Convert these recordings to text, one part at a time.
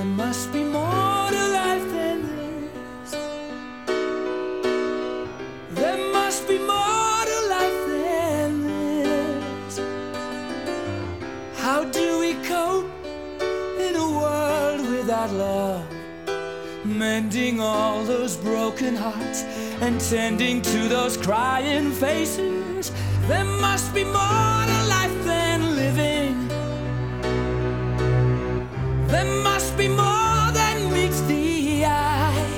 There must be more to life than this. There must be more to life than this. How do we cope in a world without love? Mending all those broken hearts and tending to those crying faces. There must be more to life than living. There must be more than meets the eye.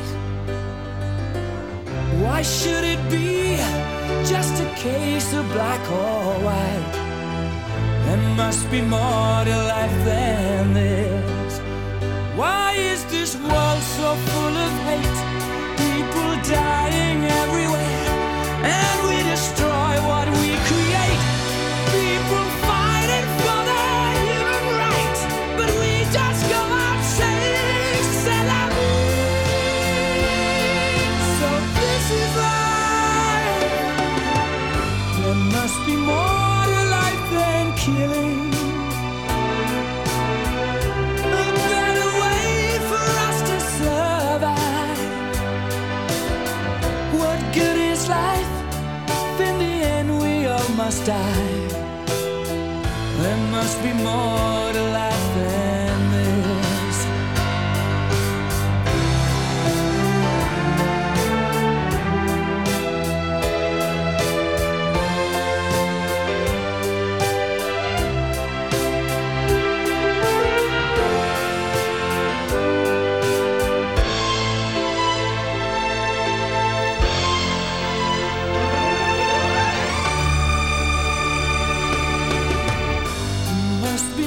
Why should it be just a case of black or white? There must be more to life than this. Why is this world so full of hate? People dying everywhere, and we destroy what we create. People fighting for their human rights, but we just go out saying c'est la vie. So this is life. There must be more to life than killing. Must die. There must be more to life than this. Must be